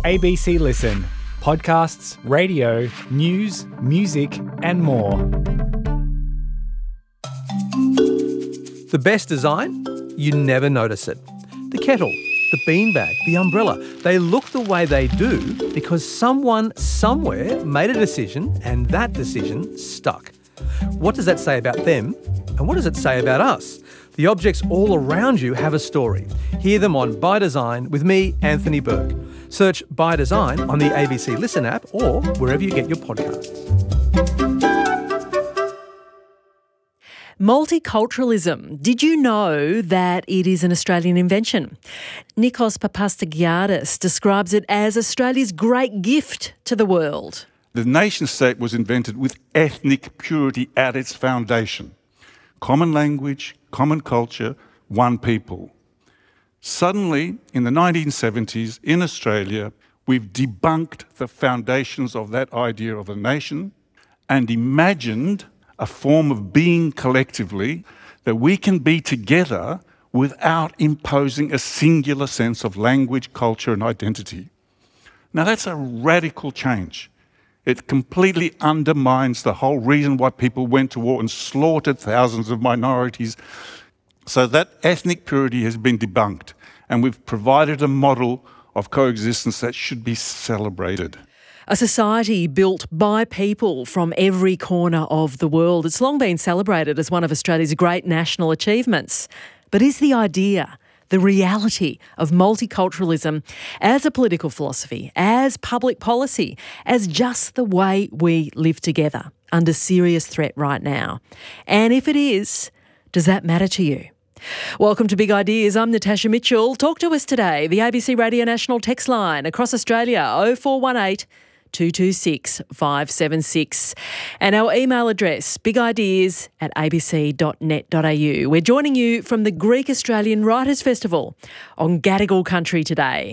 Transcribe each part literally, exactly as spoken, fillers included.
A B C Listen. Podcasts, radio, news, music and more. The best design? You never notice it. The kettle, the beanbag, the umbrella, they look the way they do because someone somewhere made a decision and that decision stuck. What does that say about them and what does it say about us? The objects all around you have a story. Hear them on By Design with me, Anthony Burke. Search By Design on the A B C Listen app or wherever you get your podcasts. Multiculturalism. Did you know that it is an Australian invention? Nikos Papastagiadis describes it as Australia's great gift to the world. The nation state was invented with ethnic purity at its foundation. Common language, common culture, one people. Suddenly, in the nineteen seventies, in Australia, we've debunked the foundations of that idea of a nation and imagined a form of being collectively that we can be together without imposing a singular sense of language, culture and identity. Now that's a radical change. It completely undermines the whole reason why people went to war and slaughtered thousands of minorities. So that ethnic purity has been debunked, and we've provided a model of coexistence that should be celebrated. A society built by people from every corner of the world. It's long been celebrated as one of Australia's great national achievements. But is the idea, the reality of multiculturalism as a political philosophy, as public policy, as just the way we live together under serious threat right now? And if it is, does that matter to you? Welcome to Big Ideas. I'm Natasha Mitchell. Talk to us today. The A B C Radio National text line across Australia, oh four one eight, two two six, five seven six. And our email address, bigideas at a b c dot net dot a u. We're joining you from the Greek Australian Writers' Festival on Gadigal country today.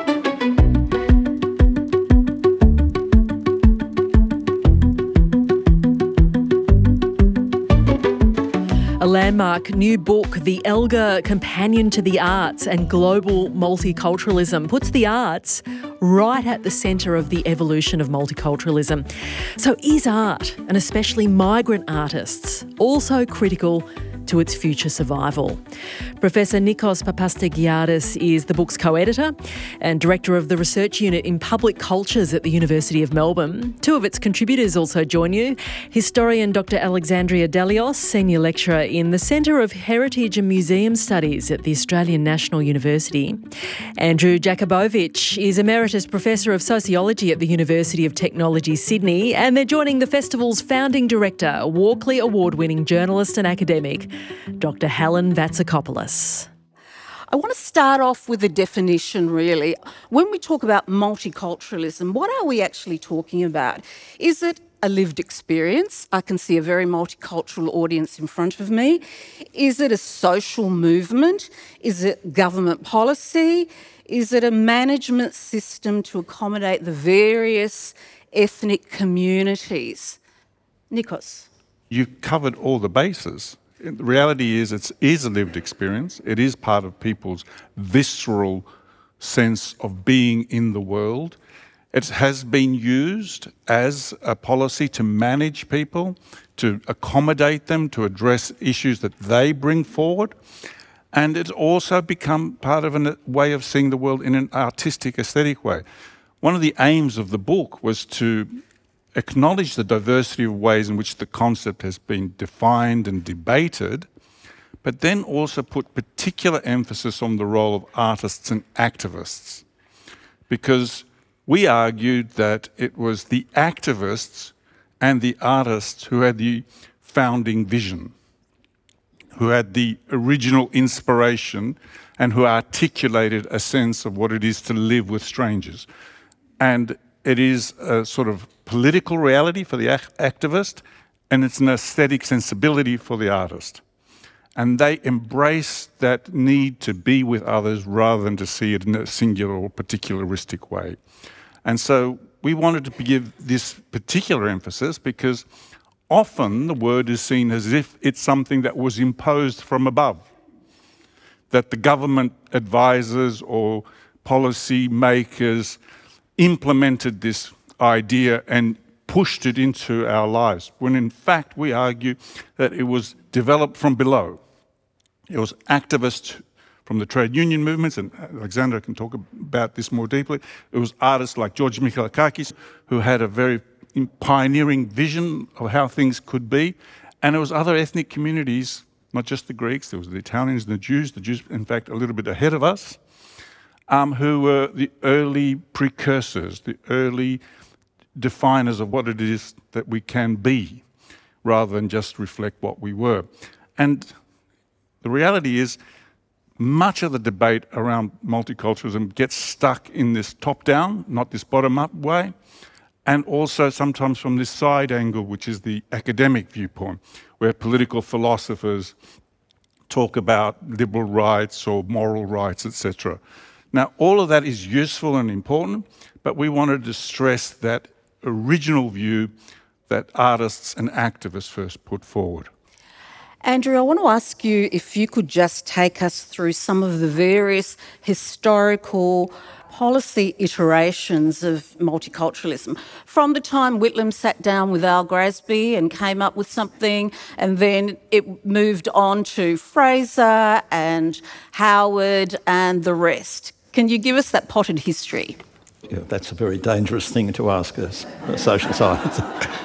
A landmark new book, The Elgar Companion to the Arts and Global Multiculturalism, puts the arts right at the centre of the evolution of multiculturalism. So is art, and especially migrant artists, also critical to its future survival? Professor Nikos Papastagiadis is the book's co-editor and director of the research unit in public cultures at the University of Melbourne. Two of its contributors also join you. Historian Doctor Alexandria Delios, senior lecturer in the Centre of Heritage and Museum Studies at the Australian National University. Andrew Jakubowicz is emeritus professor of sociology at the University of Technology, Sydney, and they're joining the festival's founding director, Walkley Award-winning journalist and academic, Doctor Helen Vatsakopoulos. I want to start off with a definition, really. When we talk about multiculturalism, what are we actually talking about? Is it a lived experience? I can see a very multicultural audience in front of me. Is it a social movement? Is it government policy? Is it a management system to accommodate the various ethnic communities? Nikos. You've covered all the bases. The reality is it is a lived experience. It is part of people's visceral sense of being in the world. It has been used as a policy to manage people, to accommodate them, to address issues that they bring forward. And it's also become part of a way of seeing the world in an artistic, aesthetic way. One of the aims of the book was to acknowledge the diversity of ways in which the concept has been defined and debated, but then also put particular emphasis on the role of artists and activists. Because we argued that it was the activists and the artists who had the founding vision, who had the original inspiration, and who articulated a sense of what it is to live with strangers. And it is a sort of political reality for the activist, and it's an aesthetic sensibility for the artist. And they embrace that need to be with others rather than to see it in a singular or particularistic way. And so we wanted to give this particular emphasis because often the word is seen as if it's something that was imposed from above, that the government advisors or policy makers implemented this idea and pushed it into our lives, when in fact we argue that it was developed from below. It was activists from the trade union movements, and Alexandra can talk about this more deeply. It was artists like George Michailakakis who had a very pioneering vision of how things could be, and it was other ethnic communities, not just the Greeks, there was the Italians and the Jews, the Jews in fact a little bit ahead of us, um, who were the early precursors, the early definers of what it is that we can be, rather than just reflect what we were. And the reality is, much of the debate around multiculturalism gets stuck in this top-down, not this bottom-up way, and also sometimes from this side angle, which is the academic viewpoint, where political philosophers talk about liberal rights or moral rights, et cetera. Now, all of that is useful and important, but we wanted to stress that original view that artists and activists first put forward. Andrew, I want to ask you if you could just take us through some of the various historical policy iterations of multiculturalism. From the time Whitlam sat down with Al Grasby and came up with something, and then it moved on to Fraser and Howard and the rest. Can you give us that potted history? Yeah, that's a very dangerous thing to ask as a social science.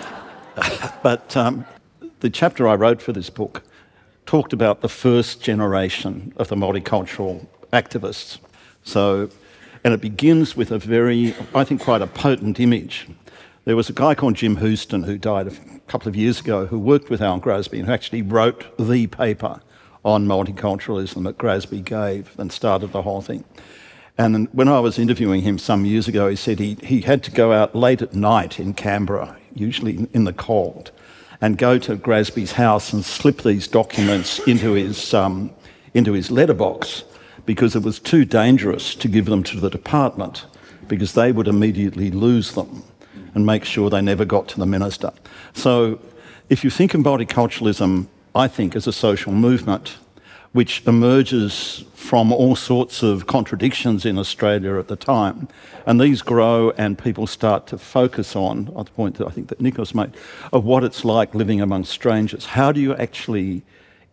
But um, the chapter I wrote for this book talked about the first generation of the multicultural activists. So, and it begins with a very, I think, quite a potent image. There was a guy called Jim Houston who died a couple of years ago who worked with Al Grasby and who actually wrote the paper on multiculturalism that Grasby gave and started the whole thing. And when I was interviewing him some years ago, he said he, he had to go out late at night in Canberra, usually in the cold, and go to Grasby's house and slip these documents into his, um, into his letterbox because it was too dangerous to give them to the department because they would immediately lose them and make sure they never got to the minister. So if you think of multiculturalism, I think, as a social movement which emerges from all sorts of contradictions in Australia at the time. And these grow and people start to focus on, on the point that I think that Nikos made, of what it's like living among strangers. How do you actually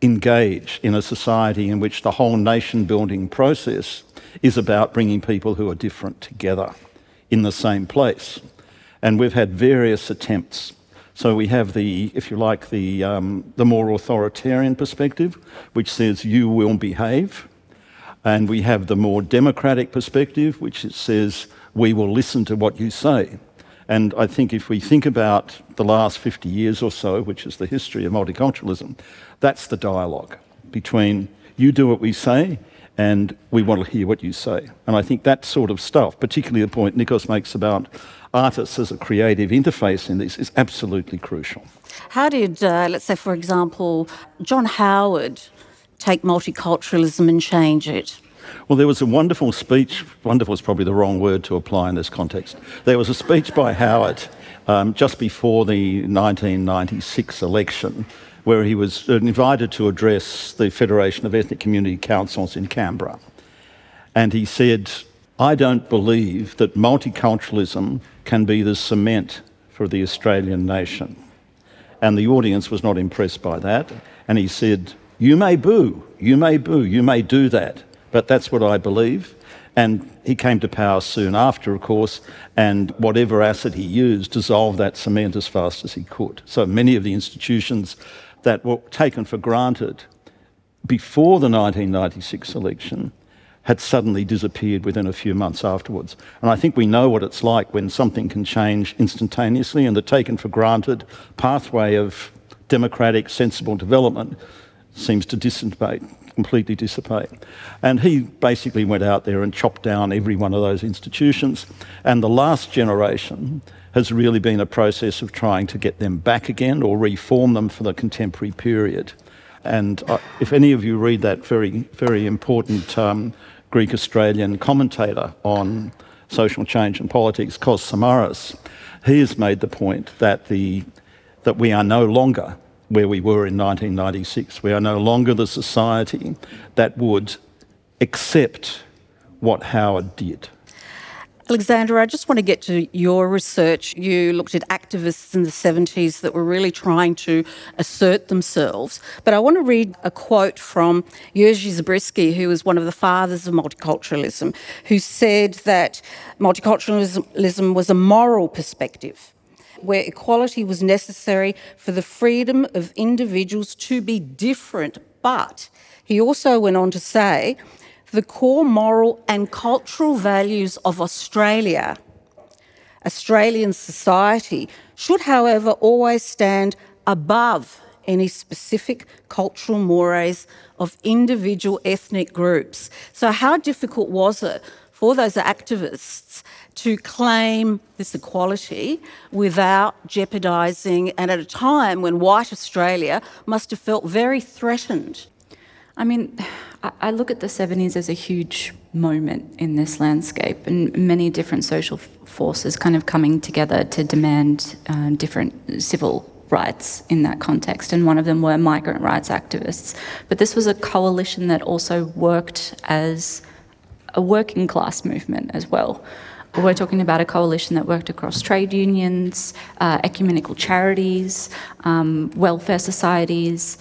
engage in a society in which the whole nation-building process is about bringing people who are different together in the same place? And we've had various attempts. So we have the, if you like, the, um, the more authoritarian perspective, which says you will behave. And we have the more democratic perspective, which says we will listen to what you say. And I think if we think about the last fifty years or so, which is the history of multiculturalism, that's the dialogue between you do what we say and we want to hear what you say. And I think that sort of stuff, particularly the point Nikos makes about artists as a creative interface in this, is absolutely crucial. How did, uh, let's say, for example, John Howard take multiculturalism and change it? Well, there was a wonderful speech, wonderful is probably the wrong word to apply in this context. There was a speech by Howard um, just before the nineteen ninety-six election where he was invited to address the Federation of Ethnic Community Councils in Canberra. And he said, I don't believe that multiculturalism can be the cement for the Australian nation. And the audience was not impressed by that. And he said, you may boo, you may boo, you may do that, but that's what I believe. And he came to power soon after, of course, and whatever acid he used dissolved that cement as fast as he could. So many of the institutions that were taken for granted before the nineteen ninety-six election had suddenly disappeared within a few months afterwards. And I think we know what it's like when something can change instantaneously, and the taken for granted pathway of democratic, sensible development seems to dissipate, completely dissipate. And he basically went out there and chopped down every one of those institutions. And the last generation has really been a process of trying to get them back again or reform them for the contemporary period. And uh, if any of you read that very, very important um, Greek-Australian commentator on social change and politics, Kos Samaras, he has made the point that, the, that we are no longer where we were in nineteen ninety-six. We are no longer the society that would accept what Howard did. Alexandra, I just want to get to your research. You looked at activists in the seventies that were really trying to assert themselves. But I want to read a quote from Jerzy Zabriskie, who was one of the fathers of multiculturalism, who said that multiculturalism was a moral perspective where equality was necessary for the freedom of individuals to be different. But he also went on to say, the core moral and cultural values of Australia, Australian society, should, however, always stand above any specific cultural mores of individual ethnic groups. So how difficult was it for those activists to claim this equality without jeopardising, and at a time when white Australia must have felt very threatened? I mean, I look at the seventies as a huge moment in this landscape, and many different social forces kind of coming together to demand uh, different civil rights in that context, and one of them were migrant rights activists. But this was a coalition that also worked as a working class movement as well. We're talking about a coalition that worked across trade unions, uh, ecumenical charities, um, welfare societies.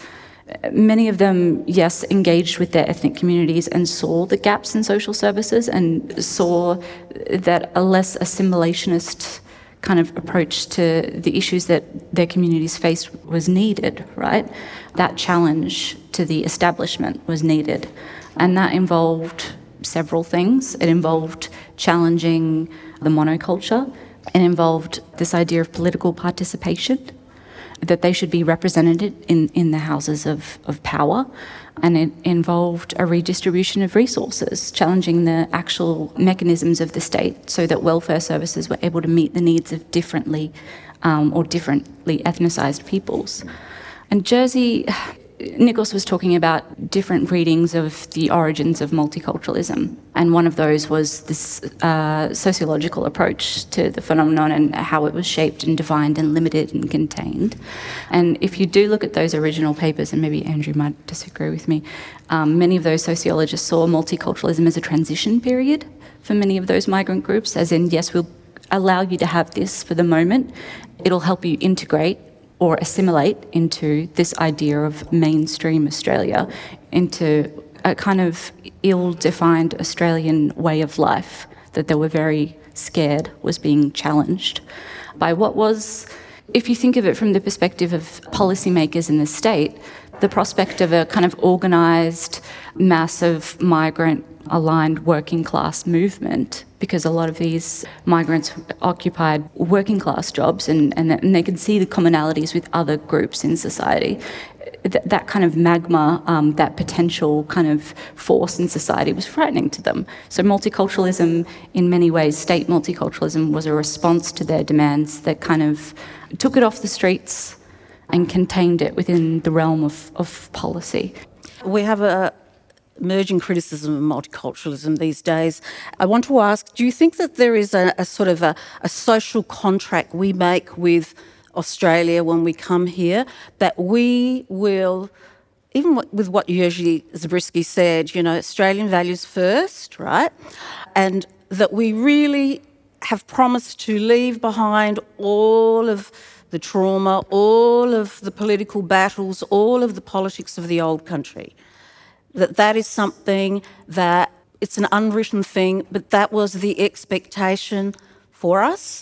Many of them, yes, engaged with their ethnic communities and saw the gaps in social services and saw that a less assimilationist kind of approach to the issues that their communities faced was needed, right? That challenge to the establishment was needed. And that involved several things. It involved challenging the monoculture. It involved this idea of political participation, that they should be represented in, in the houses of, of power, and it involved a redistribution of resources, challenging the actual mechanisms of the state so that welfare services were able to meet the needs of differently um, or differently ethnicised peoples. And Jerzy, Nikos was talking about different readings of the origins of multiculturalism, and one of those was this uh, sociological approach to the phenomenon and how it was shaped and defined and limited and contained. And if you do look at those original papers, and maybe Andrew might disagree with me, um, many of those sociologists saw multiculturalism as a transition period for many of those migrant groups, as in, yes, we'll allow you to have this for the moment, it'll help you integrate or assimilate into this idea of mainstream Australia, into a kind of ill-defined Australian way of life that they were very scared was being challenged by what was, if you think of it from the perspective of policymakers in the state, the prospect of a kind of organised, massive, migrant-aligned working-class movement, because a lot of these migrants occupied working-class jobs and, and, and they could see the commonalities with other groups in society. Th- that kind of magma, um, that potential kind of force in society was frightening to them. So multiculturalism, in many ways, state multiculturalism was a response to their demands that kind of took it off the streets and contained it within the realm of, of policy. We have a emerging criticism of multiculturalism these days. I want to ask, do you think that there is a, a sort of a, a social contract we make with Australia when we come here, that we will, even with what Jerzy Zabriskie said, you know, Australian values first, right? And that we really have promised to leave behind all of the trauma, all of the political battles, all of the politics of the old country. That that is something that, it's an unwritten thing, but that was the expectation for us,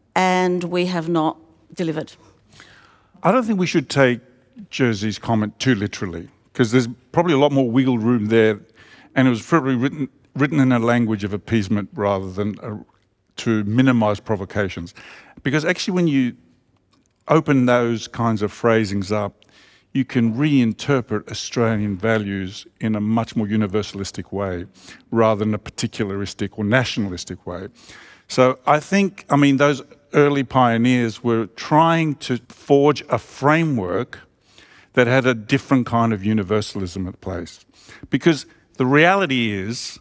and we have not delivered. I don't think we should take Jerzy's comment too literally, because there's probably a lot more wiggle room there, and it was probably written written in a language of appeasement rather than a, to minimise provocations. Because actually when you open those kinds of phrasings up, you can reinterpret Australian values in a much more universalistic way rather than a particularistic or nationalistic way. So I think, I mean, those early pioneers were trying to forge a framework that had a different kind of universalism at place. Because the reality is,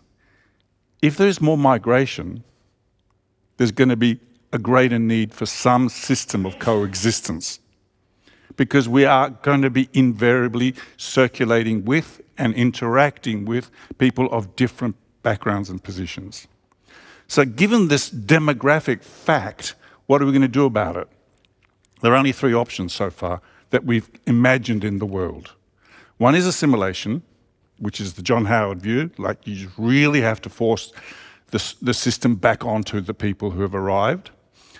if there's more migration, there's going to be a greater need for some system of coexistence, because we are going to be invariably circulating with and interacting with people of different backgrounds and positions. So given this demographic fact, what are we going to do about it? There are only three options so far that we've imagined in the world. One is assimilation, which is the John Howard view, like you just really have to force the, the system back onto the people who have arrived.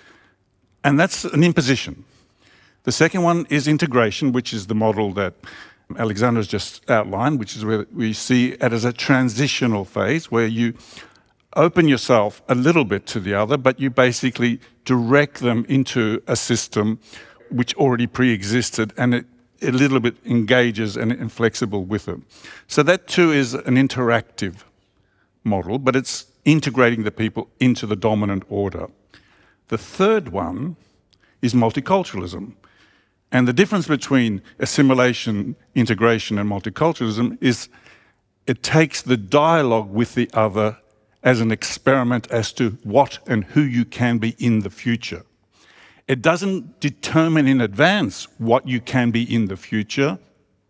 And that's an imposition. The second one is integration, which is the model that Alexandra has just outlined, which is where we see it as a transitional phase where you open yourself a little bit to the other, but you basically direct them into a system which already pre-existed and it a little bit engages and inflexible with them. So that too is an interactive model, but it's integrating the people into the dominant order. The third one is multiculturalism. And the difference between assimilation, integration, and multiculturalism is it takes the dialogue with the other as an experiment as to what and who you can be in the future. It doesn't determine in advance what you can be in the future.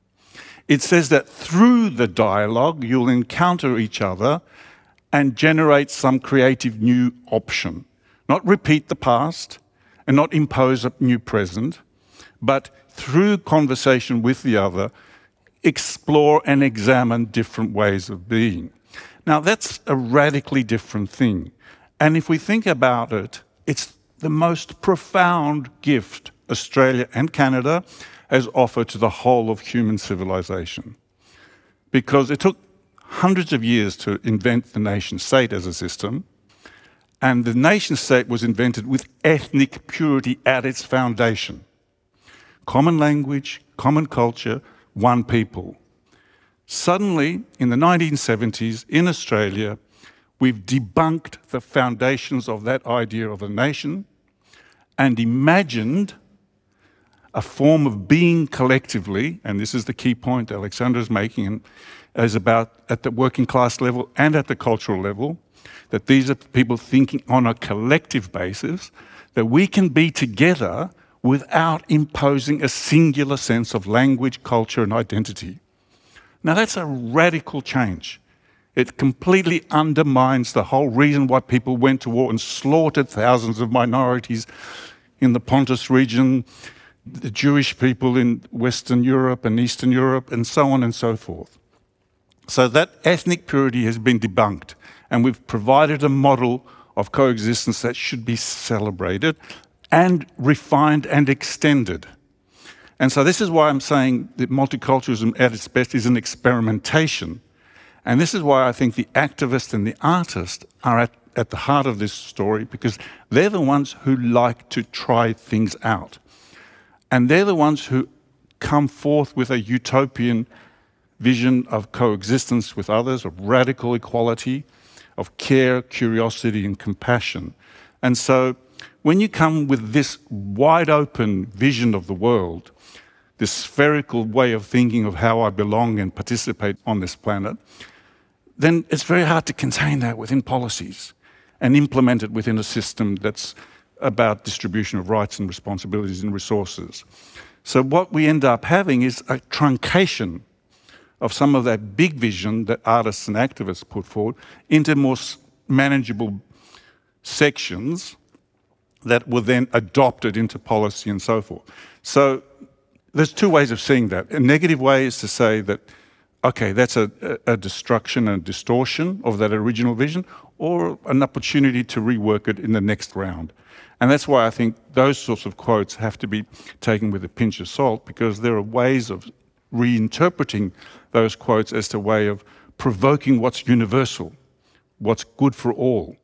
It says that through the dialogue, you'll encounter each other and generate some creative new option. Not repeat the past and not impose a new present, but through conversation with the other, explore and examine different ways of being. Now, that's a radically different thing. And if we think about it, it's the most profound gift Australia and Canada has offered to the whole of human civilization. Because it took hundreds of years to invent the nation state as a system, and the nation state was invented with ethnic purity at its foundation. Common language, common culture, one people. Suddenly, in the nineteen seventies, in Australia, we've debunked the foundations of that idea of a nation and imagined a form of being collectively, and this is the key point Alexandra is making, is about at the working class level and at the cultural level, that these are people thinking on a collective basis, that we can be together without imposing a singular sense of language, culture, and identity. Now, that's a radical change. It completely undermines the whole reason why people went to war and slaughtered thousands of minorities in the Pontus region, the Jewish people in Western Europe and Eastern Europe, and so on and so forth. So that ethnic purity has been debunked, and we've provided a model of coexistence that should be celebrated and refined and extended. And so this is why I'm saying that multiculturalism at its best is an experimentation. And this is why I think the activist and the artist are at, at the heart of this story, because they're the ones who like to try things out. And they're the ones who come forth with a utopian vision of coexistence with others, of radical equality, of care, curiosity, and compassion. And so when you come with this wide-open vision of the world, this spherical way of thinking of how I belong and participate on this planet, then it's very hard to contain that within policies and implement it within a system that's about distribution of rights and responsibilities and resources. So what we end up having is a truncation of some of that big vision that artists and activists put forward into more manageable sections that were then adopted into policy and so forth. So there's two ways of seeing that. A negative way is to say that, okay, that's a, a destruction and distortion of that original vision, or an opportunity to rework it in the next round. And that's why I think those sorts of quotes have to be taken with a pinch of salt, because there are ways of reinterpreting those quotes as a way of provoking what's universal, what's good for all.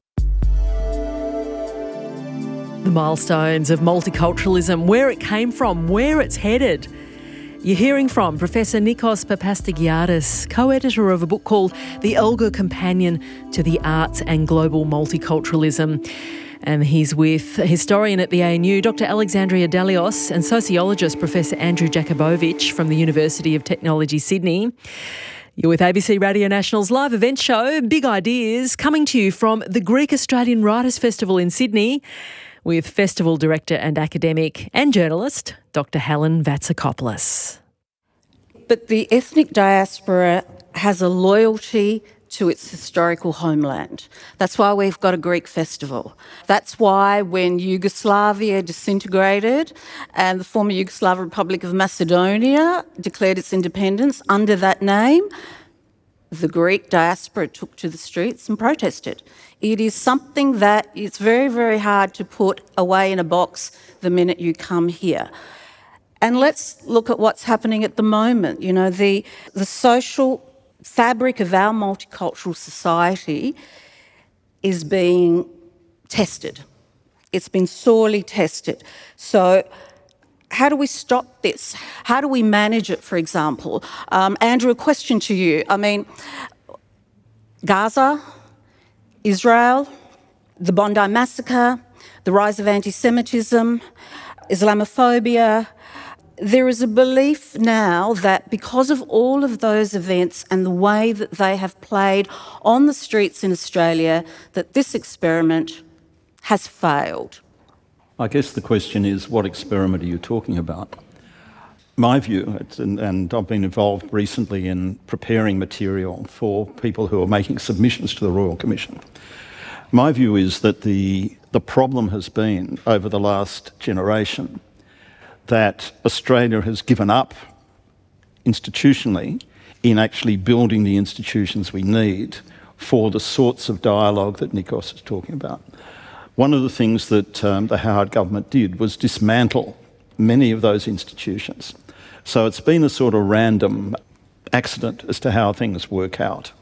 The milestones of multiculturalism, where it came from, where it's headed. You're hearing from Professor Nikos Papastergiadis, co-editor of a book called The Elgar Companion to the Arts and Global Multiculturalism. And he's with historian at the A N U, Doctor Alexandria Dalios, and sociologist Professor Andrew Jakubowicz from the University of Technology, Sydney. You're with A B C Radio National's live event show, Big Ideas, coming to you from the Greek Australian Writers' Festival in Sydney, with festival director and academic and journalist, Doctor Helen Vatsakopoulos. But the ethnic diaspora has a loyalty to its historical homeland. That's why we've got a Greek festival. That's why when Yugoslavia disintegrated and the former Yugoslav Republic of Macedonia declared its independence under that name, the Greek diaspora took to the streets and protested. It is something that it's very, very hard to put away in a box the minute you come here. And let's look at what's happening at the moment. You know, the, the social fabric of our multicultural society is being tested. It's been sorely tested. So how do we stop this? How do we manage it, for example? Um, Andrew, a question to you. I mean, Gaza, Israel, the Bondi Massacre, the rise of anti-Semitism, Islamophobia. There is a belief now that because of all of those events and the way that they have played on the streets in Australia, that this experiment has failed. I guess the question is, what experiment are you talking about? My view, it's, and, and I've been involved recently in preparing material for people who are making submissions to the Royal Commission. My view is that the, the problem has been, over the last generation, that Australia has given up institutionally in actually building the institutions we need for the sorts of dialogue that Nikos is talking about. One of the things that um, the Howard government did was dismantle many of those institutions. So it's been a sort of random accident as to how things work out.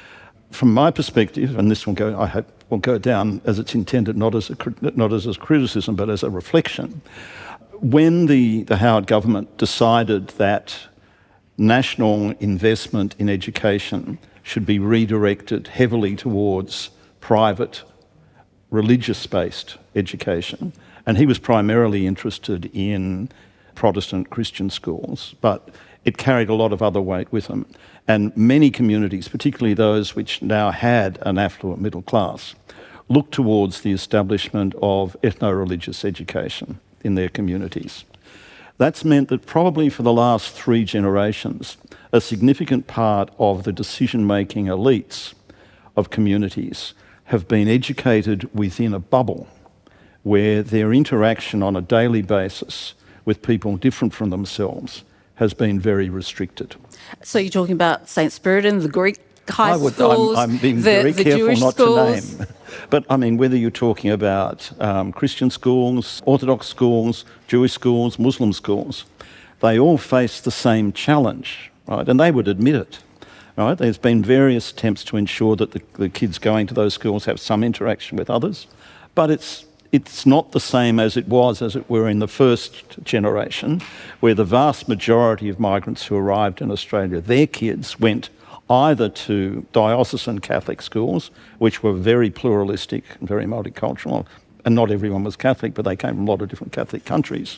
From my perspective, and this will go, I hope, will go down as it's intended, not as a, not as a criticism, but as a reflection. When the, the Howard government decided that national investment in education should be redirected heavily towards private, religious-based education, and he was primarily interested in Protestant Christian schools, but it carried a lot of other weight with them. And many communities, particularly those which now had an affluent middle class, looked towards the establishment of ethno-religious education in their communities. That's meant that probably for the last three generations, a significant part of the decision-making elites of communities have been educated within a bubble where their interaction on a daily basis with people different from themselves has been very restricted. So you're talking about Saint Spiridon, the Greek high I would, schools, I'm, I'm being the, very the careful Jewish not schools. to name. But I mean, whether you're talking about um, Christian schools, Orthodox schools, Jewish schools, Muslim schools, they all face the same challenge, right? And they would admit it, right? There's been various attempts to ensure that the, the kids going to those schools have some interaction with others, but it's It's not the same as it was, as it were, in the first generation, where the vast majority of migrants who arrived in Australia, their kids went either to diocesan Catholic schools, which were very pluralistic and very multicultural, and not everyone was Catholic, but they came from a lot of different Catholic countries,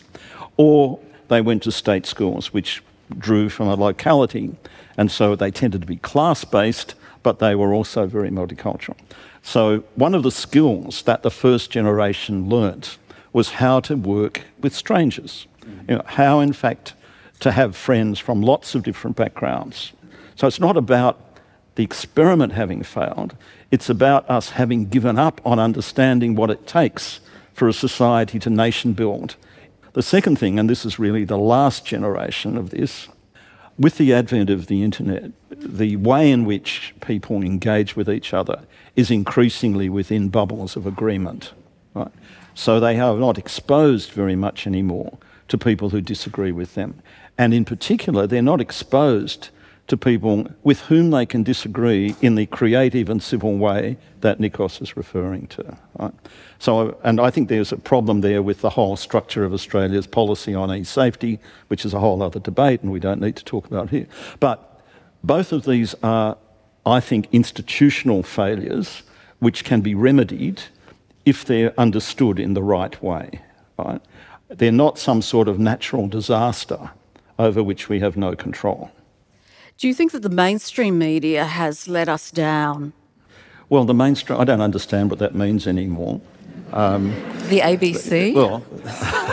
or they went to state schools, which drew from a locality, and so they tended to be class-based, but they were also very multicultural. So one of the skills that the first generation learnt was how to work with strangers, you know, how, in fact, to have friends from lots of different backgrounds. So it's not about the experiment having failed, it's about us having given up on understanding what it takes for a society to nation build. The second thing, and this is really the last generation of this, with the advent of the internet, the way in which people engage with each other is increasingly within bubbles of agreement, right? So they are not exposed very much anymore to people who disagree with them. And in particular, they're not exposed to people with whom they can disagree in the creative and civil way that Nikos is referring to, right? So, and I think there's a problem there with the whole structure of Australia's policy on e-safety, which is a whole other debate and we don't need to talk about here. But both of these are, I think, institutional failures which can be remedied if they're understood in the right way, right? They're not some sort of natural disaster over which we have no control. Do you think that the mainstream media has let us down? Well, the mainstream, I don't understand what that means anymore. Um, the A B C? Well,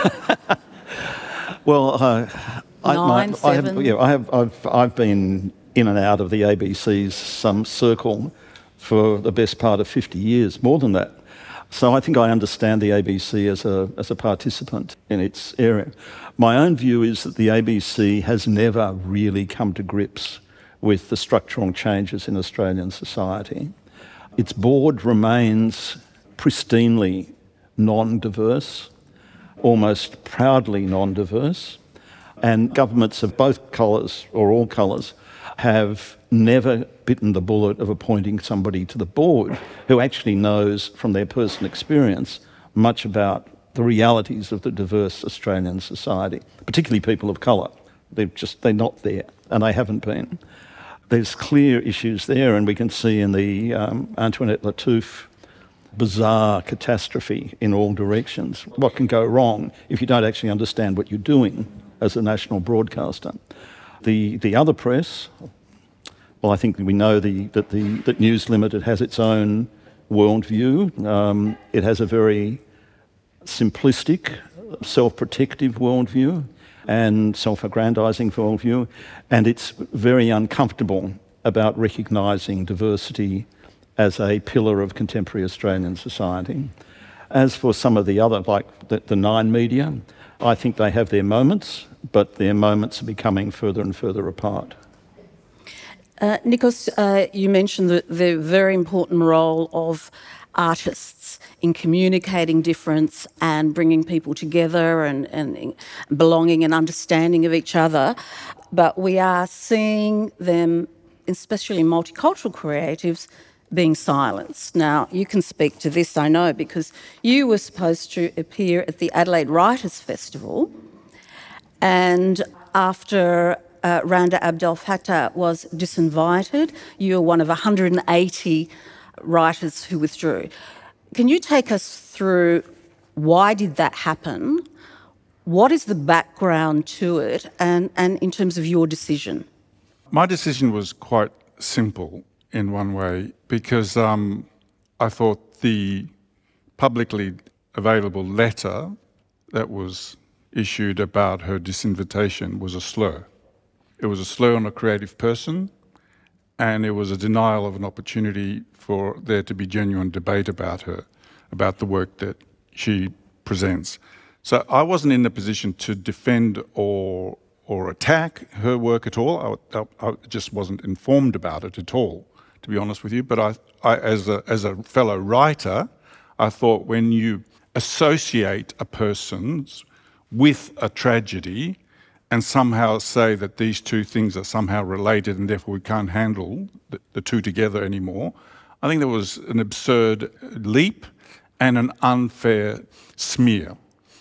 well uh, I, Nine, my, I have, seven. yeah, I have, I've, I've been in and out of the A B C's some circle for the best part of fifty years, more than that. So I think I understand the A B C as a, as a participant in its area. My own view is that the A B C has never really come to grips with the structural changes in Australian society. Its board remains pristinely non-diverse, almost proudly non-diverse, and governments of both colours, or all colours, have never bitten the bullet of appointing somebody to the board who actually knows from their personal experience much about the realities of the diverse Australian society, particularly people of colour. They're just, they're not there, and they haven't been. There's clear issues there, and we can see in the um, Antoinette Lattouf bizarre catastrophe in all directions. What can go wrong if you don't actually understand what you're doing as a national broadcaster? The the other press, well, I think we know the, that the that News Limited has its own worldview. Um, it has a very simplistic, self-protective worldview and self-aggrandising worldview, and it's very uncomfortable about recognising diversity as a pillar of contemporary Australian society. As for some of the other, like the, the Nine media, I think they have their moments, but their moments are becoming further and further apart. Uh, Nikos, uh, you mentioned the, the very important role of artists in communicating difference and bringing people together and, and belonging and understanding of each other. But we are seeing them, especially multicultural creatives, being silenced. Now, you can speak to this, I know, because you were supposed to appear at the Adelaide Writers' Festival, and after uh, Randa Abdel Fattah was disinvited, you were one of one hundred eighty writers who withdrew. Can you take us through why did that happen? What is the background to it, and, and in terms of your decision? My decision was quite simple in one way, because um, I thought the publicly available letter that was issued about her disinvitation was a slur. It was a slur on a creative person, and it was a denial of an opportunity for there to be genuine debate about her, about the work that she presents. So I wasn't in a position to defend or or attack her work at all. I, I, I just wasn't informed about it at all, to be honest with you. But I, I, as a as a fellow writer, I thought when you associate a person with a tragedy and somehow say that these two things are somehow related and therefore we can't handle the, the two together anymore, I think that was an absurd leap and an unfair smear.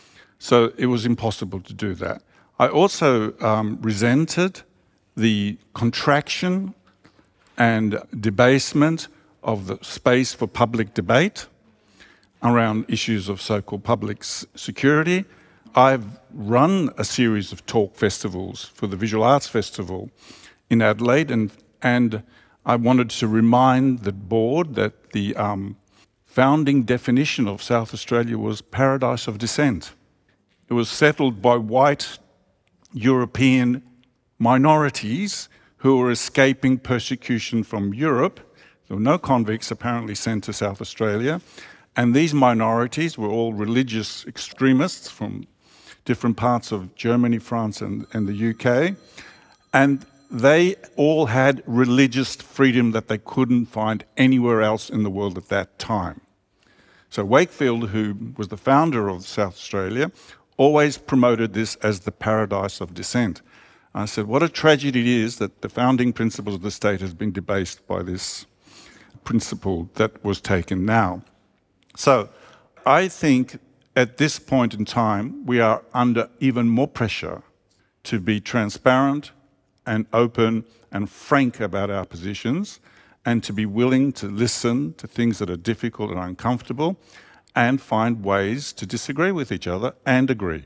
So it was impossible to do that. I also um, resented the contraction and debasement of the space for public debate around issues of so-called public security. I've run a series of talk festivals for the Visual Arts Festival in Adelaide, and, and I wanted to remind the board that the um, founding definition of South Australia was paradise of dissent. It was settled by white European minorities who were escaping persecution from Europe. There were no convicts apparently sent to South Australia, and these minorities were all religious extremists from different parts of Germany, France, and, and the U K, and they all had religious freedom that they couldn't find anywhere else in the world at that time. So Wakefield, who was the founder of South Australia, always promoted this as the paradise of dissent. I said, what a tragedy it is that the founding principles of the state has been debased by this principle that was taken now. So I think at this point in time, we are under even more pressure to be transparent and open and frank about our positions, and to be willing to listen to things that are difficult and uncomfortable and find ways to disagree with each other and agree.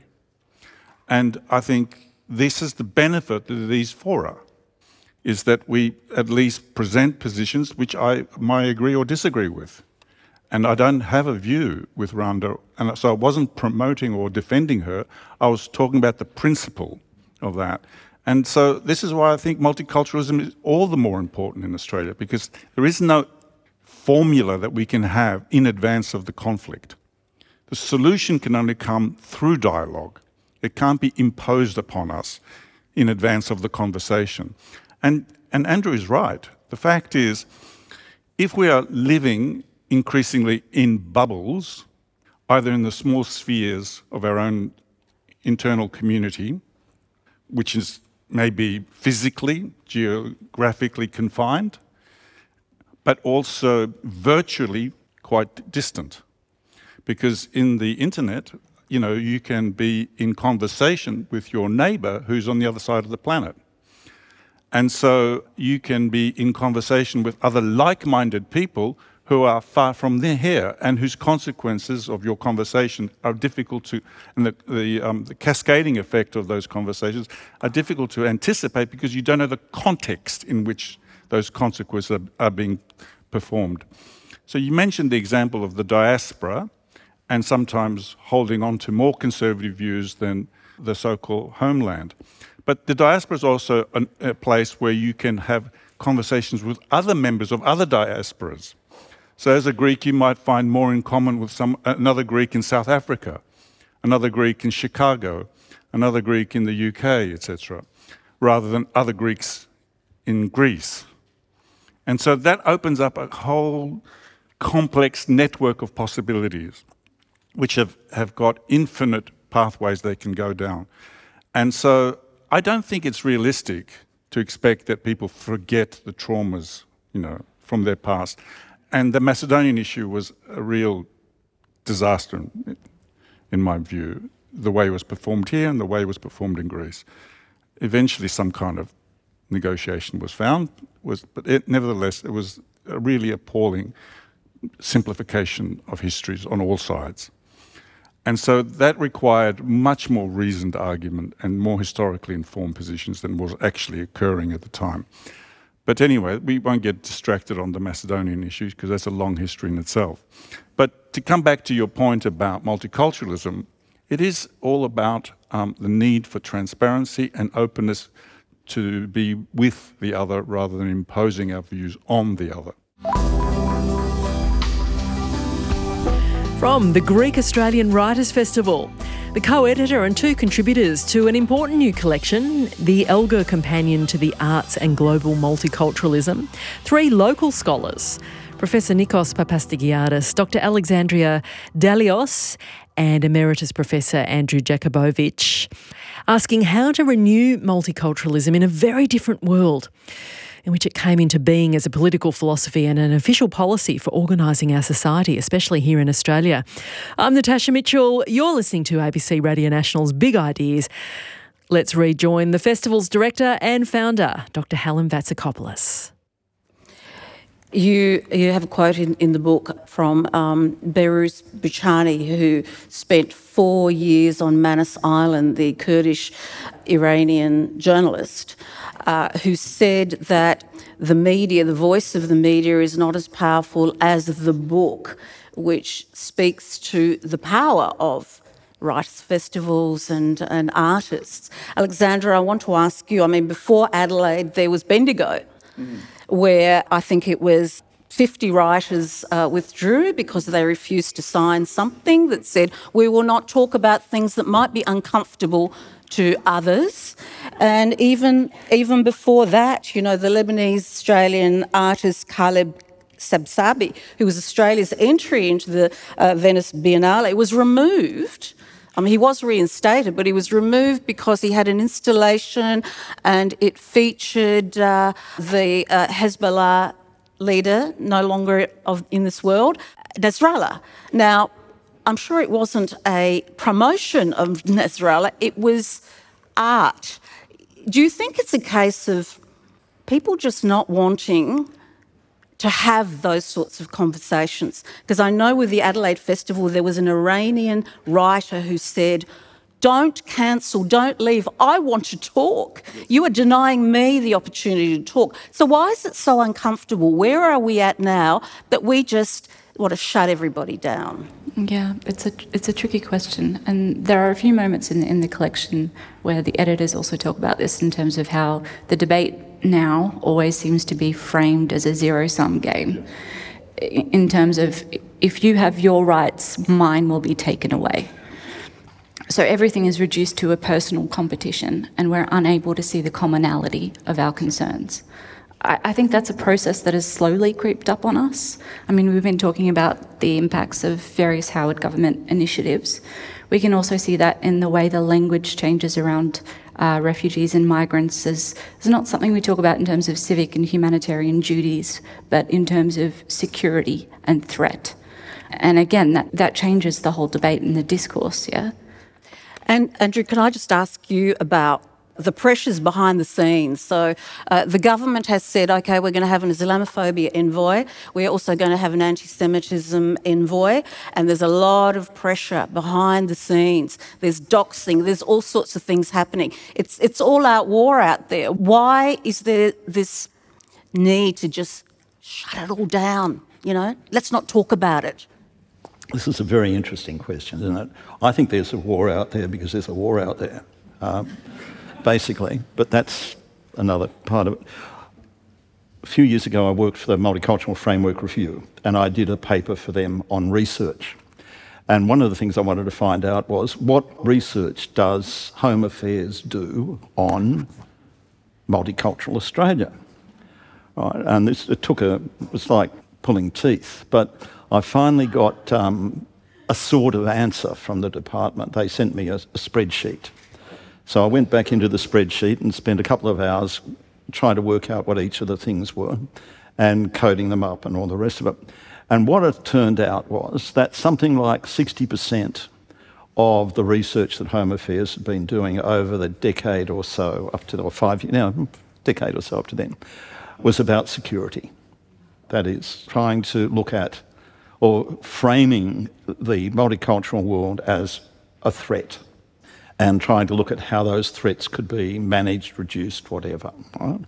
And I think this is the benefit of these fora, is that we at least present positions which I might agree or disagree with. And I don't have a view with Randa, and so I wasn't promoting or defending her. I was talking about the principle of that. And so this is why I think multiculturalism is all the more important in Australia, because there is no formula that we can have in advance of the conflict. The solution can only come through dialogue. It can't be imposed upon us in advance of the conversation. And, and Andrew is right. The fact is, if we are living increasingly in bubbles, either in the small spheres of our own internal community, which is maybe physically, geographically confined, but also virtually quite distant. Because in the internet, you know, you can be in conversation with your neighbour who's on the other side of the planet. And so you can be in conversation with other like-minded people who are far from here and whose consequences of your conversation are difficult to, and the, the, um, the cascading effect of those conversations are difficult to anticipate because you don't know the context in which those consequences are, are being performed. So you mentioned the example of the diaspora and sometimes holding on to more conservative views than the so-called homeland. But the diaspora is also an, a place where you can have conversations with other members of other diasporas. So as a Greek, you might find more in common with some, another Greek in South Africa, another Greek in Chicago, another Greek in the U K, et cetera, rather than other Greeks in Greece. And so that opens up a whole complex network of possibilities, which have, have got infinite pathways they can go down. And so I don't think it's realistic to expect that people forget the traumas, you know, from their past. And the Macedonian issue was a real disaster, in, in my view, the way it was performed here and the way it was performed in Greece. Eventually some kind of negotiation was found, was, but it, nevertheless it was a really appalling simplification of histories on all sides. And so that required much more reasoned argument and more historically informed positions than was actually occurring at the time. But anyway, we won't get distracted on the Macedonian issues because that's a long history in itself. But to come back to your point about multiculturalism, it is all about um, the need for transparency and openness to be with the other rather than imposing our views on the other. From the Greek Australian Writers' Festival, the co-editor and two contributors to an important new collection, the Elgar Companion to the Arts and Global Multiculturalism, three local scholars, Professor Nikos Papastigiadis, Doctor Alexandria Dalios and Emeritus Professor Andrew Jakubowicz, asking how to renew multiculturalism in a very different world in which it came into being as a political philosophy and an official policy for organising our society, especially here in Australia. I'm Natasha Mitchell. You're listening to A B C Radio National's Big Ideas. Let's rejoin the festival's director and founder, Doctor Helen Vatsakopoulos. You, you have a quote in, in the book from um, Behrouz Boochani, who spent four years on Manus Island, the Kurdish Iranian journalist, uh, who said that the media, the voice of the media, is not as powerful as the book, which speaks to the power of writers' festivals and, and artists. Alexandra, I want to ask you, I mean, before Adelaide, there was Bendigo, mm. where I think it was fifty writers uh, withdrew because they refused to sign something that said, we will not talk about things that might be uncomfortable to others. And even, even before that, you know, the Lebanese-Australian artist Khaleb Sabsabi, who was Australia's entry into the uh, Venice Biennale, was removed. I mean, he was reinstated, but he was removed because he had an installation and it featured uh, the uh, Hezbollah leader, no longer of, in this world, Nasrallah. Now, I'm sure it wasn't a promotion of Nasrallah, it was art. Do you think it's a case of people just not wanting to have those sorts of conversations? Because I know with the Adelaide Festival there was an Iranian writer who said, don't cancel, don't leave, I want to talk. You are denying me the opportunity to talk. So why is it so uncomfortable? Where are we at now that we just want to shut everybody down? Yeah, it's a it's a tricky question, and there are a few moments in in the collection where the editors also talk about this in terms of how the debate now always seems to be framed as a zero-sum game, in terms of if you have your rights, mine will be taken away. So everything is reduced to a personal competition, and we're unable to see the commonality of our concerns. I, I think that's a process that has slowly creeped up on us. I mean, we've been talking about the impacts of various Howard government initiatives. We can also see that in the way the language changes around uh, refugees and migrants as it's not something we talk about in terms of civic and humanitarian duties, but in terms of security and threat. And again, that, that changes the whole debate and the discourse, yeah? And Andrew, can I just ask you about the pressures behind the scenes? So uh, the government has said, OK, we're going to have an Islamophobia envoy. We're also going to have an anti-Semitism envoy. And there's a lot of pressure behind the scenes. There's doxing. There's all sorts of things happening. It's, it's all-out war out there. Why is there this need to just shut it all down? You know, let's not talk about it. This is a very interesting question, isn't it? I think there's a war out there because there's a war out there, um, basically, but that's another part of it. A few years ago, I worked for the Multicultural Framework Review, and I did a paper for them on research. And one of the things I wanted to find out was, what research does Home Affairs do on multicultural Australia? Right? And this, it took a, it was like pulling teeth, but I finally got um, a sort of answer from the department. They sent me a, a spreadsheet. So I went back into the spreadsheet and spent a couple of hours trying to work out what each of the things were and coding them up and all the rest of it. And what it turned out was that something like sixty percent of the research that Home Affairs had been doing over the decade or so, up to the, or five years, now, decade or so up to then, was about security. That is, trying to look at or framing the multicultural world as a threat and trying to look at how those threats could be managed, reduced, whatever. Right?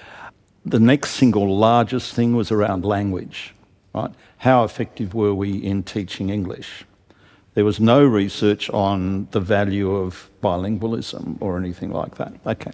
The next single largest thing was around language. Right? How effective were we in teaching English? There was no research on the value of bilingualism or anything like that. Okay.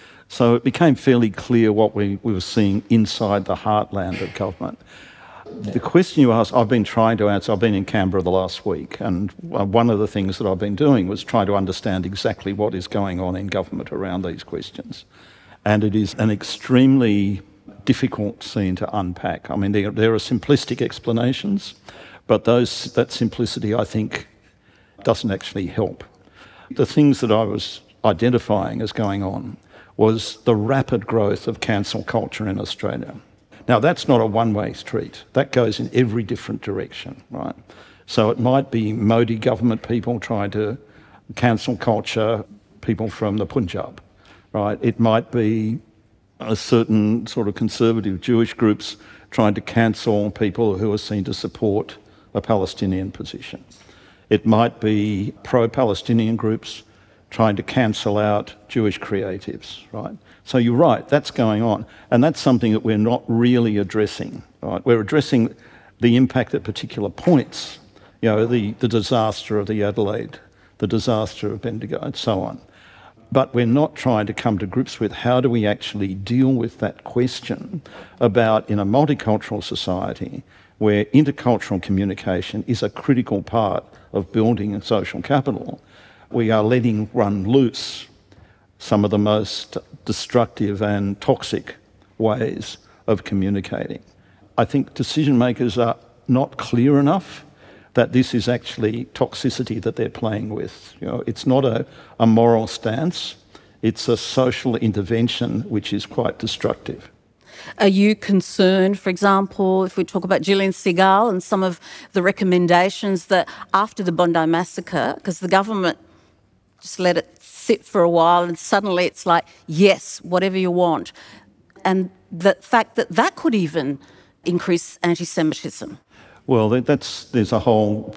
So it became fairly clear what we, we were seeing inside the heartland of government. The question you asked, I've been trying to answer. I've been in Canberra the last week, and one of the things that I've been doing was try to understand exactly what is going on in government around these questions. And it is an extremely difficult scene to unpack. I mean, there, there are simplistic explanations, but those, that simplicity, I think, doesn't actually help. The things that I was identifying as going on was the rapid growth of cancel culture in Australia. Now, that's not a one-way street. That goes in every different direction, right? So it might be Modi government people trying to cancel culture people from the Punjab, right? It might be a certain sort of conservative Jewish groups trying to cancel people who are seen to support a Palestinian position. It might be pro-Palestinian groups trying to cancel out Jewish creatives, right? So you're right, that's going on. And that's something that we're not really addressing, right? We're addressing the impact at particular points, you know, the, the disaster of the Adelaide, the disaster of Bendigo, and so on. But we're not trying to come to grips with how do we actually deal with that question about, in a multicultural society, where intercultural communication is a critical part of building social capital, we are letting run loose some of the most destructive and toxic ways of communicating. I think decision makers are not clear enough that this is actually toxicity that they're playing with. You know, it's not a, a moral stance, it's a social intervention which is quite destructive. Are you concerned, for example, if we talk about Gillian Segal and some of the recommendations that after the Bondi massacre, because the government just let it sit for a while and suddenly it's like, yes, whatever you want. And the fact that that could even increase anti-Semitism. Well, that's, there's a whole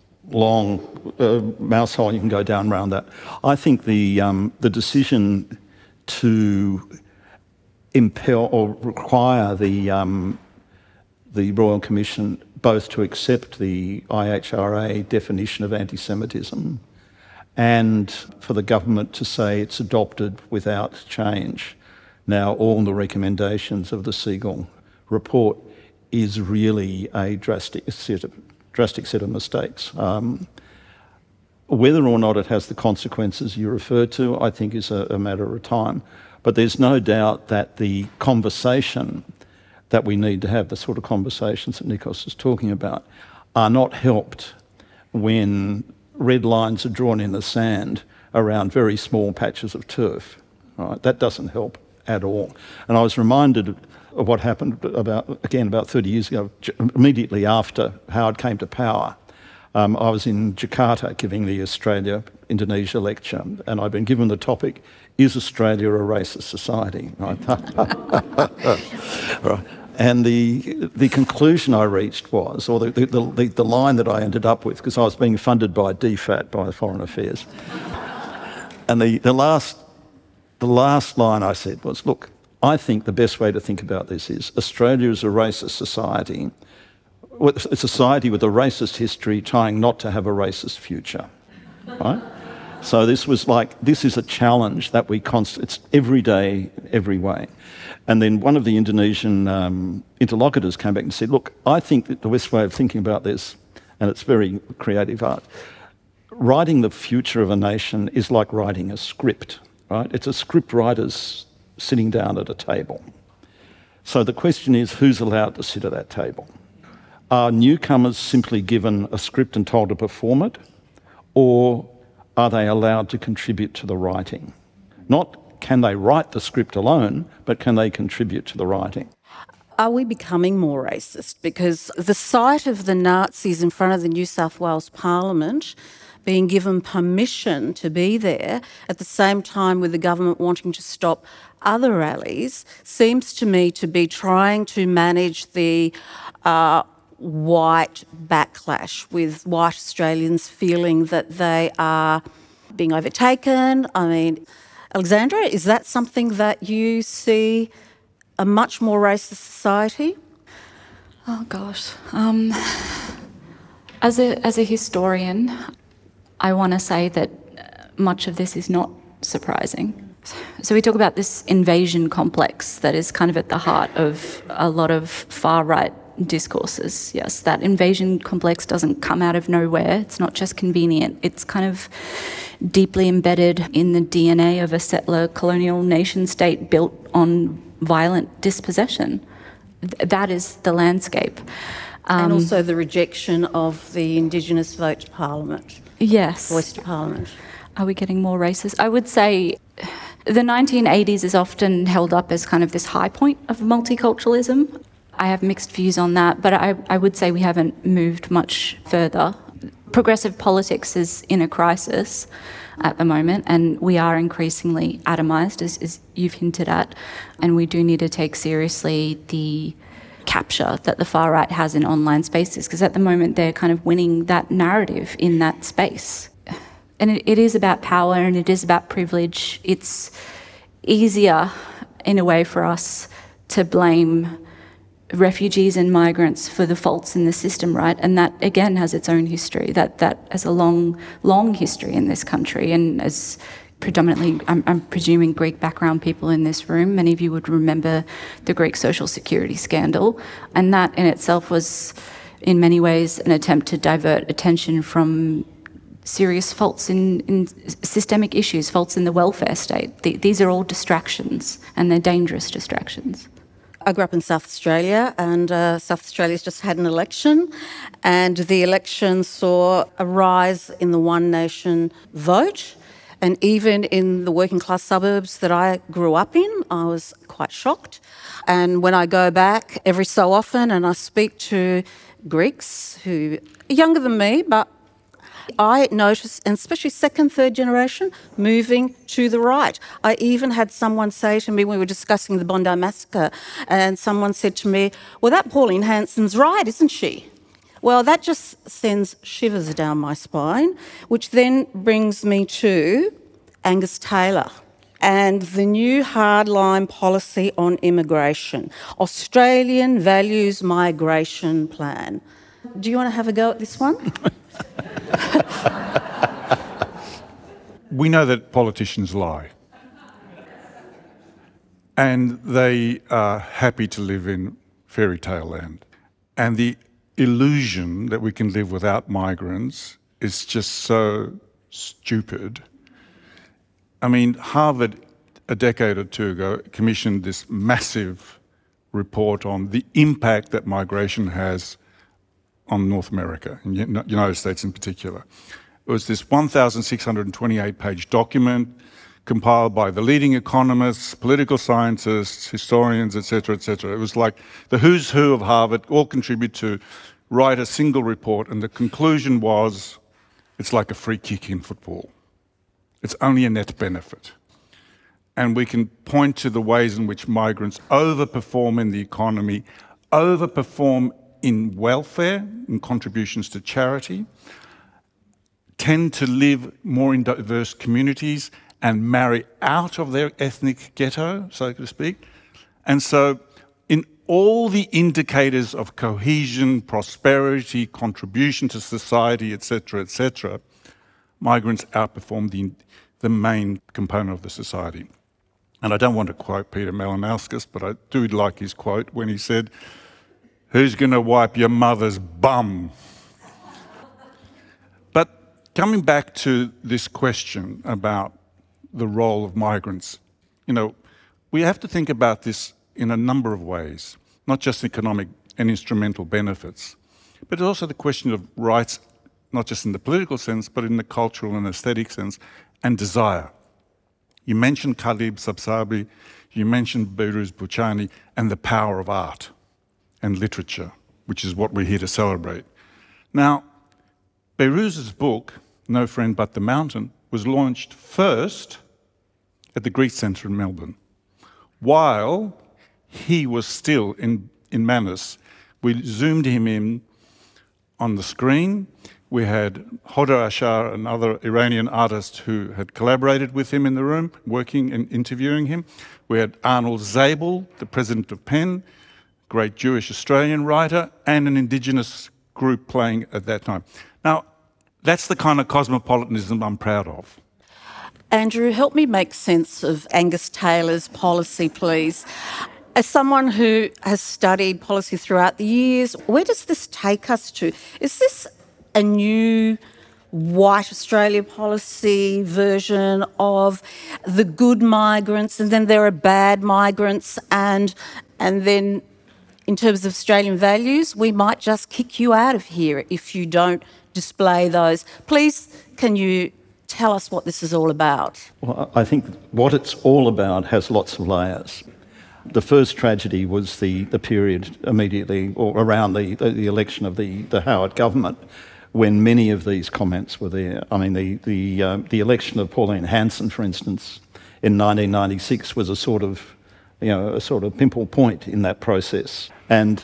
long uh, mouse hole you can go down around that. I think the, um, the decision to impel or require the, um, the Royal Commission both to accept the I H R A definition of anti-Semitism and for the government to say it's adopted without change. Now, all the recommendations of the Siegel report is really a drastic set of, drastic set of mistakes. Um, whether or not it has the consequences you refer to, I think is a, a matter of time. But there's no doubt that the conversation that we need to have, the sort of conversations that Nikos is talking about, are not helped when red lines are drawn in the sand around very small patches of turf. Right? That doesn't help at all. And I was reminded of what happened about, again, about thirty years ago, immediately after Howard came to power. Um, I was in Jakarta giving the Australia-Indonesia lecture, and I'd been given the topic, is Australia a racist society? Right? Right. And the the conclusion I reached was, or the, the, the, the line that I ended up with, because I was being funded by D FAT, by Foreign Affairs, and the, the last the last line I said was, look, I think the best way to think about this is Australia is a racist society, a society with a racist history trying not to have a racist future, right? So this was like, this is a challenge that we const- it's every day, every way. And then one of the Indonesian um, interlocutors came back and said, look, I think that the best way of thinking about this, and it's very creative art, writing the future of a nation is like writing a script, right? It's a script writer's sitting down at a table. So the question is, who's allowed to sit at that table? Are newcomers simply given a script and told to perform it, or are they allowed to contribute to the writing? Not can they write the script alone, but can they contribute to the writing? Are we becoming more racist? Because the sight of the Nazis in front of the New South Wales Parliament being given permission to be there at the same time with the government wanting to stop other rallies seems to me to be trying to manage the uh, white backlash, with white Australians feeling that they are being overtaken. I mean, Alexandra, is that something that you see a much more racist society? Oh gosh, um, as a as a historian, I want to say that much of this is not surprising. So we talk about this invasion complex that is kind of at the heart of a lot of far-right discourses. Yes, that invasion complex doesn't come out of nowhere. It's not just convenient. It's kind of deeply embedded in the D N A of a settler colonial nation state built on violent dispossession. Th- that is the landscape. Um, and also the rejection of the Indigenous vote to Parliament. Yes. Voice to Parliament. Are we getting more racist? I would say the nineteen eighties is often held up as kind of this high point of multiculturalism. I have mixed views on that, but I, I would say we haven't moved much further. Progressive politics is in a crisis at the moment, and we are increasingly atomised, as, as you've hinted at, and we do need to take seriously the capture that the far right has in online spaces, because at the moment they're kind of winning that narrative in that space. And it, it is about power and it is about privilege. It's easier in a way for us to blame refugees and migrants for the faults in the system, right? And that again has its own history. That that has a long, long history in this country, and as predominantly, I'm, I'm presuming Greek background people in this room, many of you would remember the Greek social security scandal, and that in itself was, in many ways, an attempt to divert attention from serious faults in, in systemic issues, faults in the welfare state. The, these are all distractions, and they're dangerous distractions. I grew up in South Australia, and uh, South Australia's just had an election, and the election saw a rise in the One Nation vote. And even in the working class suburbs that I grew up in, I was quite shocked. And when I go back every so often and I speak to Greeks who are younger than me, but I notice, and especially second, third generation, moving to the right. I even had someone say to me, we were discussing the Bondi massacre, and someone said to me, well, that Pauline Hanson's right, isn't she? Well, that just sends shivers down my spine, which then brings me to Angus Taylor and the new hardline policy on immigration, Australian Values Migration Plan. do you want to have a go at this one? We know that politicians lie. And they are happy to live in fairy tale land. And the illusion that we can live without migrants is just so stupid. I mean, Harvard, a decade or two ago, commissioned this massive report on the impact that migration has on North America, in the United States in particular. It was this one thousand six hundred twenty-eight page document compiled by the leading economists, political scientists, historians, et cetera, et cetera. It was like the who's who of Harvard all contribute to write a single report, and the conclusion was it's like a free kick in football. It's only a net benefit. And we can point to the ways in which migrants overperform in the economy, overperform in welfare, in contributions to charity, tend to live more in diverse communities and marry out of their ethnic ghetto, so to speak. And so in all the indicators of cohesion, prosperity, contribution to society, et cetera, et cetera, migrants outperform the, the main component of the society. And I don't want to quote Peter Malinauskas, but I do like his quote when he said, "Who's going to wipe your mother's bum?" But coming back to this question about the role of migrants, you know, we have to think about this in a number of ways, not just economic and instrumental benefits, but also the question of rights, not just in the political sense, but in the cultural and aesthetic sense, and desire. You mentioned Khalib Sabsabi, you mentioned Behrouz Boochani, and the power of art and literature, which is what we're here to celebrate. Now, Behrouz's book, No Friend But the Mountain, was launched first at the Greek Centre in Melbourne. While he was still in, in Manus, we zoomed him in on the screen. We had Hodar Ashar, another Iranian artist who had collaborated with him in the room, working and interviewing him. We had Arnold Zabel, the president of Penn, great Jewish Australian writer, and an Indigenous group playing at that time. Now, that's the kind of cosmopolitanism I'm proud of. Andrew, help me make sense of Angus Taylor's policy, please. As someone who has studied policy throughout the years, where does this take us to? Is this a new white Australia policy version of the good migrants, and then there are bad migrants, and and then in terms of Australian values, we might just kick you out of here if you don't display those? Please, can you tell us what this is all about? Well, I think what it's all about has lots of layers. The first tragedy was the, the period immediately or around the, the, the election of the, the Howard government, when many of these comments were there. I mean, the, the, uh, the election of Pauline Hanson, for instance, in nineteen ninety-six was a sort of, you know, a sort of pimple point in that process. And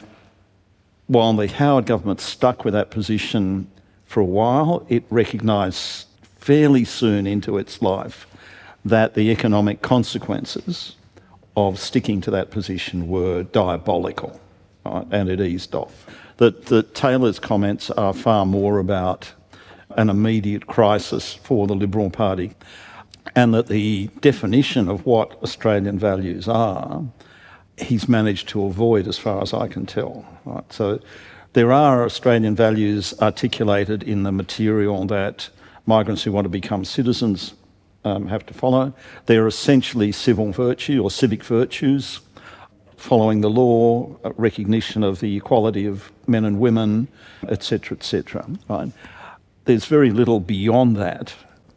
while the Howard government stuck with that position for a while, it recognised fairly soon into its life that the economic consequences of sticking to that position were diabolical, right? And it eased off. That, that Taylor's comments are far more about an immediate crisis for the Liberal Party, and that the definition of what Australian values are, he's managed to avoid as far as I can tell. Right? So there are Australian values articulated in the material that migrants who want to become citizens um, have to follow. They're essentially civil virtue or civic virtues, following the law, recognition of the equality of men and women, et cetera, et cetera. Right? There's very little beyond that.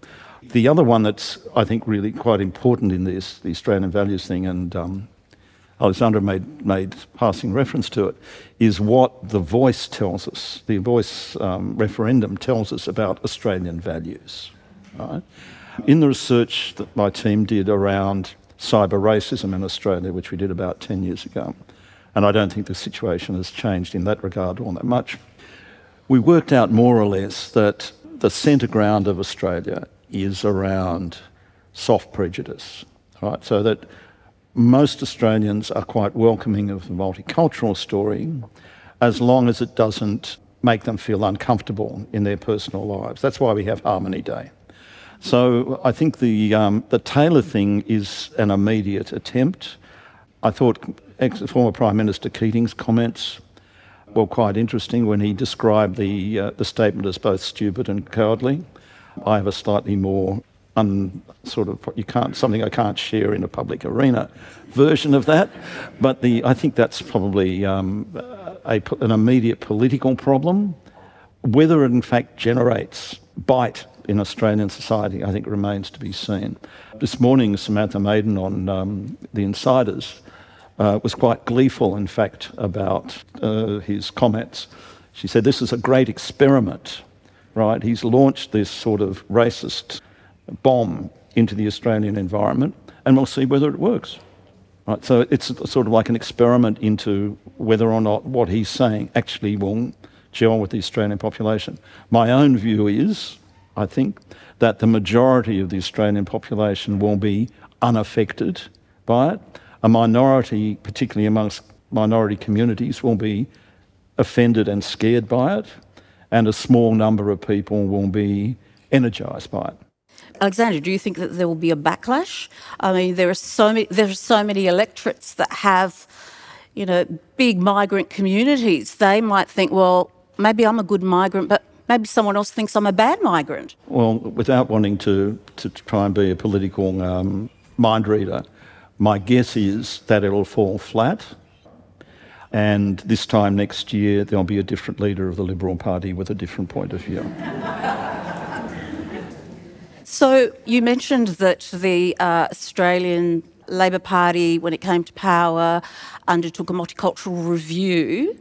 The other one that's, I think, really quite important in this, the Australian values thing, and um, Alexandra made, made passing reference to it, is what the Voice tells us. The Voice um, referendum tells us about Australian values. Right? In the research that my team did around cyber racism in Australia, which we did about ten years ago, and I don't think the situation has changed in that regard all that much, we worked out more or less that the centre ground of Australia is around soft prejudice, right? So that most Australians are quite welcoming of the multicultural story, as long as it doesn't make them feel uncomfortable in their personal lives. That's why we have Harmony Day. So I think the um, the Taylor thing is an immediate attempt. I thought ex- former Prime Minister Keating's comments were quite interesting when he described the uh, the statement as both stupid and cowardly. I have a slightly more un, sort of you can't something I can't share in a public arena version of that, but the I think that's probably um, a, an immediate political problem. Whether it in fact generates bite in Australian society, I think remains to be seen. This morning, Samantha Maiden on um, The Insiders uh, was quite gleeful, in fact, about uh, his comments. She said, this is a great experiment, right? He's launched this sort of racist bomb into the Australian environment, and we'll see whether it works. Right? So it's sort of like an experiment into whether or not what he's saying actually will gel with the Australian population. My own view is, I think, that the majority of the Australian population will be unaffected by it. A minority, particularly amongst minority communities, will be offended and scared by it, and a small number of people will be energised by it. Alexandra, do you think that there will be a backlash? I mean, there are so many, there are so many electorates that have, you know, big migrant communities. They might think, well, maybe I'm a good migrant, but maybe someone else thinks I'm a bad migrant. Well, without wanting to, to try and be a political um, mind reader, my guess is that it'll fall flat, and this time next year there'll be a different leader of the Liberal Party with a different point of view. So you mentioned that the uh, Australian Labor Party, when it came to power, undertook a multicultural review.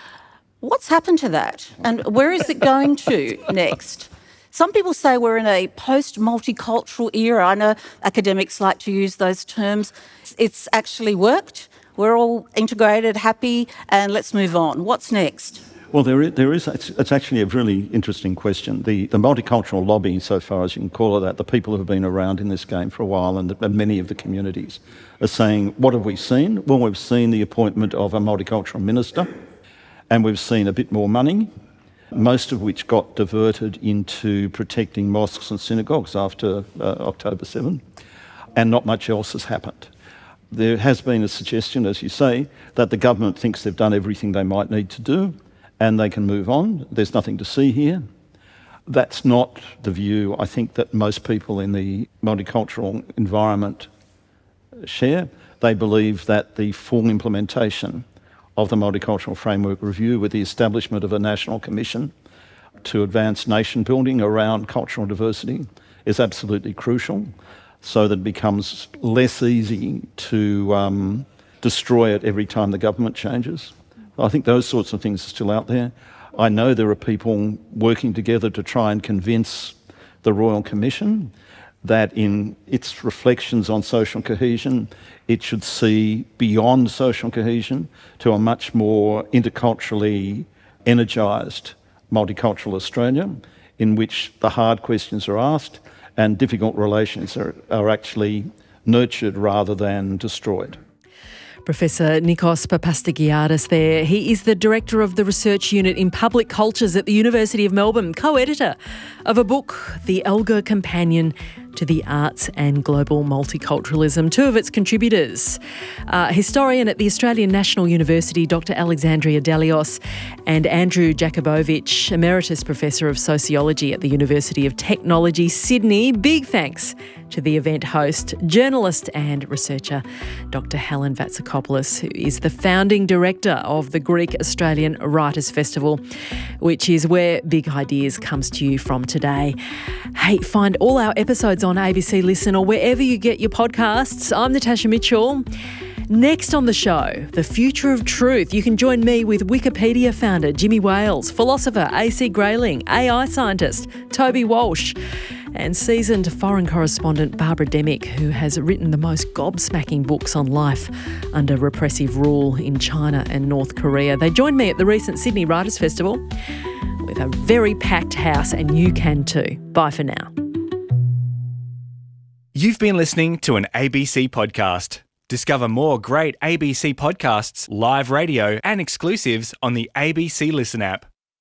What's happened to that? And where is it going to next? Some people say we're in a post-multicultural era. I know academics like to use those terms. It's actually worked. We're all integrated, happy, and let's move on. What's next? Well, there is, there is it's, it's actually a really interesting question. The, the multicultural lobby, so far as you can call it that, the people who have been around in this game for a while, and, the, and many of the communities are saying, what have we seen? Well, we've seen the appointment of a multicultural minister, and we've seen a bit more money, most of which got diverted into protecting mosques and synagogues after uh, October seventh, and not much else has happened. There has been a suggestion, as you say, that the government thinks they've done everything they might need to do and they can move on. There's nothing to see here. That's not the view, I think, that most people in the multicultural environment share. They believe that the full implementation of the Multicultural Framework Review, with the establishment of a national commission to advance nation building around cultural diversity, is absolutely crucial, so that it becomes less easy to um, destroy it every time the government changes. I think those sorts of things are still out there. I know there are people working together to try and convince the Royal Commission that in its reflections on social cohesion, it should see beyond social cohesion to a much more interculturally energised multicultural Australia, in which the hard questions are asked and difficult relations are, are actually nurtured rather than destroyed. Professor Nikos Papastagiadis there. He is the Director of the Research Unit in Public Cultures at the University of Melbourne, co-editor of a book, The Elgar Companion to the Arts and Global Multiculturalism. Two of its contributors, uh, historian at the Australian National University, Doctor Alexandria Delios, and Andrew Jakubowicz, Emeritus Professor of Sociology at the University of Technology, Sydney. Big thanks to the event host, journalist and researcher, Doctor Helen Vatsakopoulos, who is the founding director of the Greek Australian Writers' Festival, which is where Big Ideas comes to you from today. Hey, find all our episodes on A B C Listen or wherever you get your podcasts. I'm Natasha Mitchell. Next on the show, the future of truth. You can join me with Wikipedia founder Jimmy Wales, philosopher A C Grayling, A I scientist Toby Walsh, and seasoned foreign correspondent Barbara Demick, who has written the most gobsmacking books on life under repressive rule in China and North Korea. They joined me at the recent Sydney Writers' Festival with a very packed house, and you can too. Bye for now. You've been listening to an A B C podcast. Discover more great A B C podcasts, live radio and exclusives on the A B C Listen app.